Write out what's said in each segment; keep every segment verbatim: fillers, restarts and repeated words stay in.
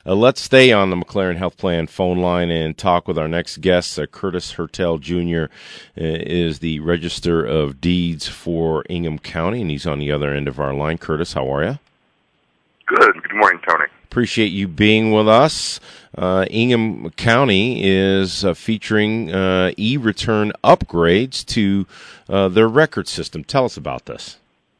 Uh, let's stay on the McLaren Health Plan phone line and talk with our next guest. Uh, Curtis Hertel Junior uh, is the Register of Deeds for Ingham County, and he's on the other end of our line. Curtis, how are you? Good. Good morning, Tony. Appreciate you being with us. Uh, Ingham County is uh, featuring uh, e-return upgrades to uh, their record system. Tell us about this.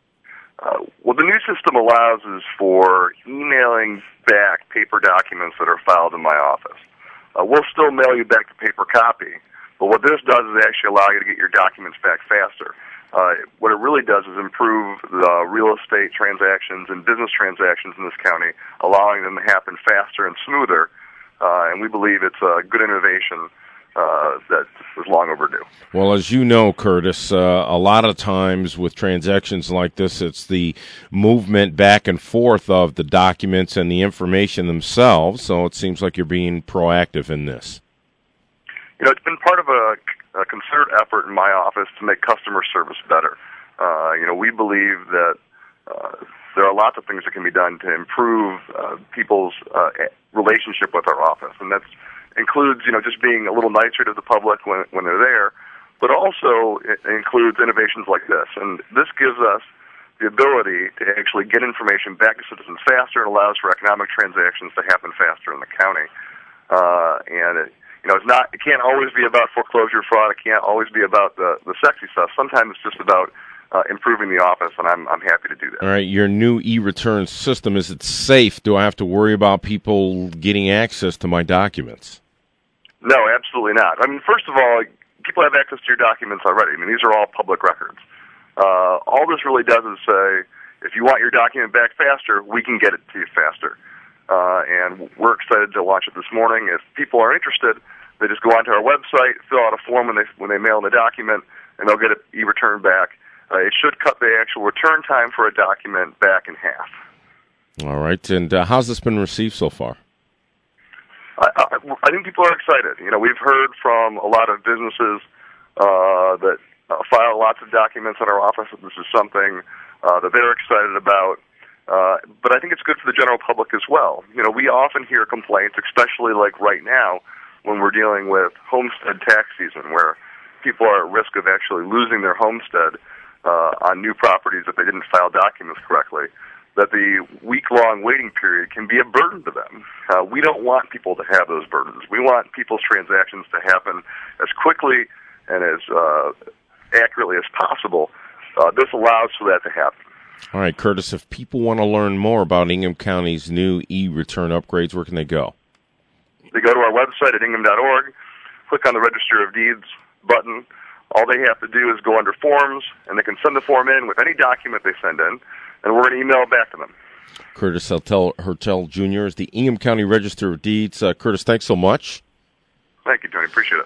Uh, what the new system allows is for emailing back paper documents that are filed in my office. Uh, we'll still mail you back the paper copy, but what this does is actually allow you to get your documents back faster. Uh, what it really does is improve the real estate transactions and business transactions in this county, allowing them to happen faster and smoother, uh, and we believe it's a good innovation uh, that was long overdue. Well, as you know, Curtis, uh, a lot of times with transactions like this, it's the movement back and forth of the documents and the information themselves, so it seems like you're being proactive in this. You know, it's been part of a a concerted effort in my office to make customer service better. Uh, you know, we believe that uh, there are lots of things that can be done to improve uh, people's uh, relationship with our office, and that includes, you know, just being a little nicer to the public when when they're there, but also it includes innovations like this. And this gives us the ability to actually get information back to citizens faster and allows for economic transactions to happen faster in the county. Uh, and it, You know, it's not. It can't always be about foreclosure fraud. It can't always be about the, the sexy stuff. Sometimes it's just about uh, improving the office, and I'm I'm happy to do that. All right, your new e-return system, is it safe? Do I have to worry about people getting access to my documents? No, absolutely not. I mean, first of all, people have access to your documents already. I mean, these are all public records. Uh, all this really does is say, if you want your document back faster, we can get it to you faster. Uh, and we're excited to launch it this morning. If people are interested, they just go onto our website, fill out a form when they when they mail in the document, and they'll get it e-returned back. Uh, it should cut the actual return time for a document back in half. All right, and uh, how's this been received so far? I, I, I think people are excited. You know, we've heard from a lot of businesses uh, that uh, file lots of documents in our office that this is something uh, that they're excited about. Uh, but I think it's good for the general public as well. You know, we often hear complaints, especially like right now when we're dealing with homestead tax season, where people are at risk of actually losing their homestead uh, on new properties if they didn't file documents correctly, that the week-long waiting period can be a burden to them. Uh, we don't want people to have those burdens. We want people's transactions to happen as quickly and as uh, accurately as possible. Uh, this allows for that to happen. All right, Curtis, if people want to learn more about Ingham County's new e-return upgrades, where can they go? They go to our website at ingham dot org, click on the Register of Deeds button. All they have to do is go under Forms, and they can send the form in with any document they send in, and we're going to email it back to them. Curtis Hertel, Hertel Junior is the Ingham County Register of Deeds. Uh, Curtis, thanks so much. Thank you, Tony. Appreciate it.